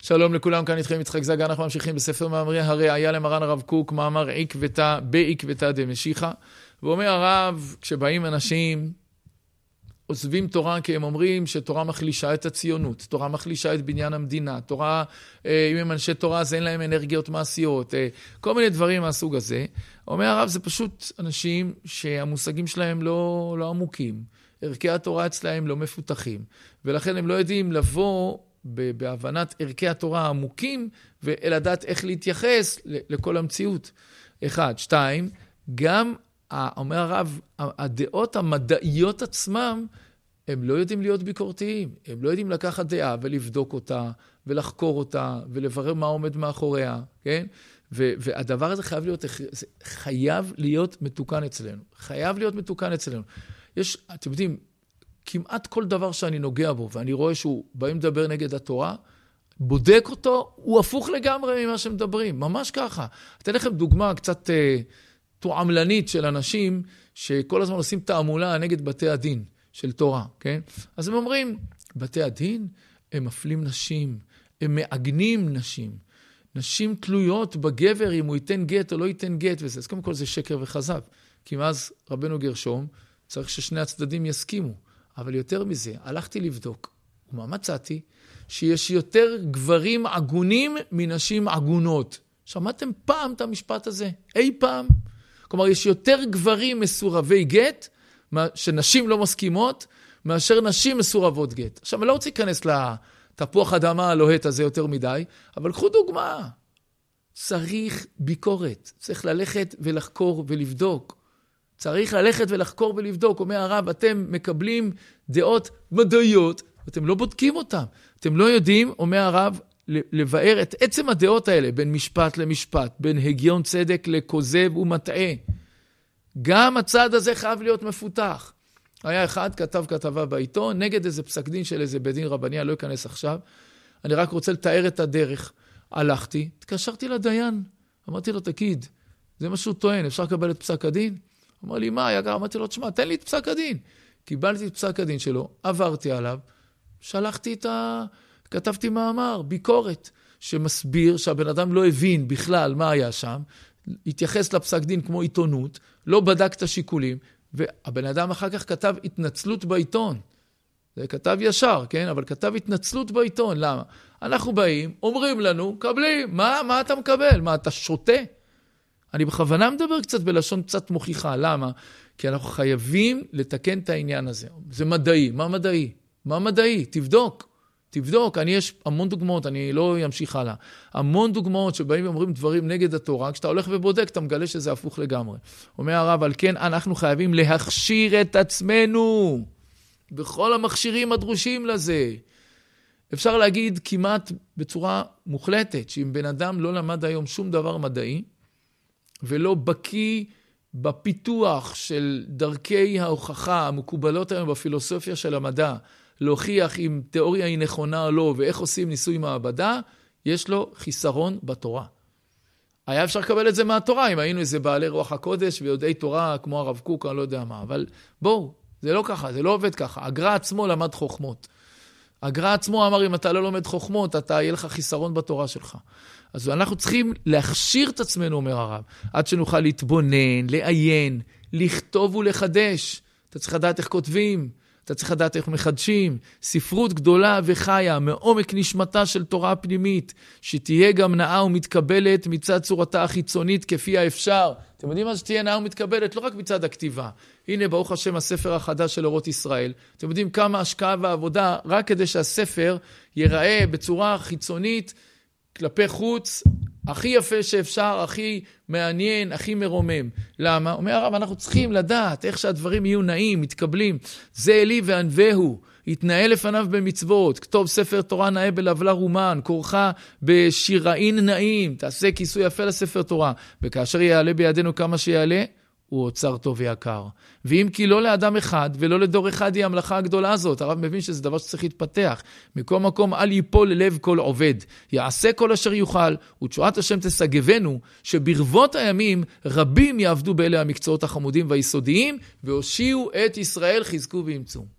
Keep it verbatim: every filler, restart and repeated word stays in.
שלום לכולם, כאן איתכם יצחק זגה, אנחנו ממשיכים בספר מאמרי הראיה למרן הרב קוק, מאמר עקבתא בעקבתא דמשיחא. ואומר הרב, כשבאים אנשים, עוזבים תורה כי הם אומרים שתורה מחלישה את הציונות, תורה מחלישה את בניין המדינה, תורה, אם הם אנשי תורה אז אין להם אנרגיות מעשיות, כל מיני דברים מהסוג הזה. אומר הרב, זה פשוט אנשים שהמושגים שלהם לא, לא עמוקים, ערכי התורה אצלהם לא מפותחים, ולכן הם לא יודעים לבוא בהבנת ערכי התורה העמוקים, ולדעת איך להתייחס לכל המציאות. אחד, שתיים, גם, אומר הרב, הדעות המדעיות עצמם, הם לא יודעים להיות ביקורתיים, הם לא יודעים לקחת דעה ולבדוק אותה, ולחקור אותה, ולברר מה עומד מאחוריה, כן? והדבר הזה חייב להיות, חייב להיות מתוקן אצלנו, חייב להיות מתוקן אצלנו. יש, אתם יודעים, כמעט כל דבר שאני נוגע בו, ואני רואה שהוא באים לדבר נגד התורה, בודק אותו, הוא הפוך לגמרי ממה שמדברים, ממש ככה. אתן לכם דוגמה קצת אה, תועמלנית של אנשים, שכל הזמן עושים תעמולה נגד בתי הדין של תורה, כן? אז הם אומרים, בתי הדין הם מפלים נשים, הם מעגנים נשים, נשים תלויות בגבר אם הוא ייתן גט או לא ייתן גט וזה. אז קודם כל זה שקר וחזב, כי מאז רבנו גרשום צריך ששני הצדדים יסכימו. אבל יותר מזה, הלכתי לבדוק, ומה מצאתי? שיש יותר גברים עגונים מנשים עגונות. שמעתם פעם את המשפט הזה? אי פעם? כלומר, יש יותר גברים מסורבי גט, שנשים לא מסכימות, מאשר נשים מסורבות גט. עכשיו, אני לא רוצה להיכנס לתפוח אדמה הלוהט הזה יותר מדי, אבל קחו דוגמה. צריך ביקורת, צריך ללכת ולחקור ולבדוק. צריך ללכת ולחקור ולבדוק. אומר הרב, אתם מקבלים דעות מדעיות, ואתם לא בודקים אותם. אתם לא יודעים, אומר הרב, לבאר את עצם הדעות האלה, בין משפט למשפט, בין הגיון צדק לכוזב ומטעה. גם הצד הזה חייב להיות מפותח. היה אחד, כתב כתבה בעיתון, נגד איזה פסק דין של איזה בית דין רבני, אני לא אכנס עכשיו. אני רק רוצה לתאר את הדרך. הלכתי, התקשרתי לדיין. אמרתי לו, תגיד, זה מה שהוא טוען, אפשר לקבל את פסק הדין? אמר לי, מה? יגר, אמרתי לו, תשמע, תן לי את פסק הדין. קיבלתי את פסק הדין שלו, עברתי עליו, שלחתי את ה... כתבתי מאמר, ביקורת, שמסביר שהבן אדם לא הבין בכלל מה היה שם, התייחס לפסק דין כמו עיתונות, לא בדק את השיקולים, והבן אדם אחר כך כתב התנצלות בעיתון. זה כתב ישר, כן? אבל כתב התנצלות בעיתון. למה? אנחנו באים, אומרים לנו, קבלים, מה, מה אתה מקבל? מה, אתה שותה? אני בכוונה מדבר קצת בלשון קצת מוכיחה. למה? כי אנחנו חייבים לתקן את העניין הזה. זה מדעי. מה מדעי? מה מדעי? תבדוק. תבדוק. אני יש המון דוגמאות, אני לא אמשיך הלאה. המון דוגמאות שבאים ואומרים דברים נגד התורה, כשאתה הולך ובודק, אתה מגלה שזה הפוך לגמרי. אומר הרב, על כן אנחנו חייבים להכשיר את עצמנו בכל המכשירים הדרושים לזה. אפשר להגיד כמעט בצורה מוחלטת, שאם בן אדם לא למד היום שום דבר מדעי, ולא בקיא בפיתוח של דרכי ההוכחה המקובלות היום בפילוסופיה של המדע, להוכיח אם תיאוריה היא נכונה או לא, ואיך עושים ניסוי מעבדה, יש לו חיסרון בתורה. היה אפשר לקבל את זה מהתורה, אם היינו איזה בעלי רוח הקודש ויודעי תורה כמו הרב קוק, אני לא יודע מה, אבל בואו, זה לא ככה, זה לא עובד ככה. הגר"א עצמו למד חוכמות. הגר"א עצמו אמר, אם אתה לא לומד חוכמות, אתה יהיה לך חיסרון בתורה שלך. אז אנחנו צריכים להכשיר את עצמנו, אומר הרב, עד שנוכל להתבונן, לעיין, לכתוב ולחדש. אתה צריך לדעת איך כותבים, אתה צריך לדעת איך מחדשים. ספרות גדולה וחיה, מעומק נשמתה של תורה פנימית, שתהיה גם נאה ומתקבלת מצד צורתה החיצונית כפי האפשר. אתם יודעים מה שתהיה נאה ומתקבלת? לא רק מצד הכתיבה. הנה, ברוך השם, הספר החדש של אורות ישראל. אתם יודעים כמה השקעה ועבודה, רק כדי שהספר ייראה בצורה חיצונית, כלפי חוץ, הכי יפה שאפשר, הכי מעניין, הכי מרומם. למה? אומר הרב, אנחנו צריכים לדעת איך שהדברים יהיו נעים, מתקבלים. זה אלי וענווהו, יתנהל לפניו במצוות, כתוב ספר תורה נאה בלבלה רומן, קורחה בשיראין נעים, תעשה כיסוי יפה לספר תורה, וכאשר יעלה בידינו כמה שיעלה, הוא אוצר טוב ויקר. ואם כי לא לאדם אחד ולא לדור אחד היא המלאכה הגדולה הזאת, הרב מבין שזה דבר שצריך להתפתח. מכל מקום אל ייפול ללב כל עובד, יעשה כל אשר יוכל, ותשועת השם תסגבנו, שברבות הימים רבים יעבדו באלה המקצועות החמודים והיסודיים, והושיעו את ישראל חזקו וימצאו.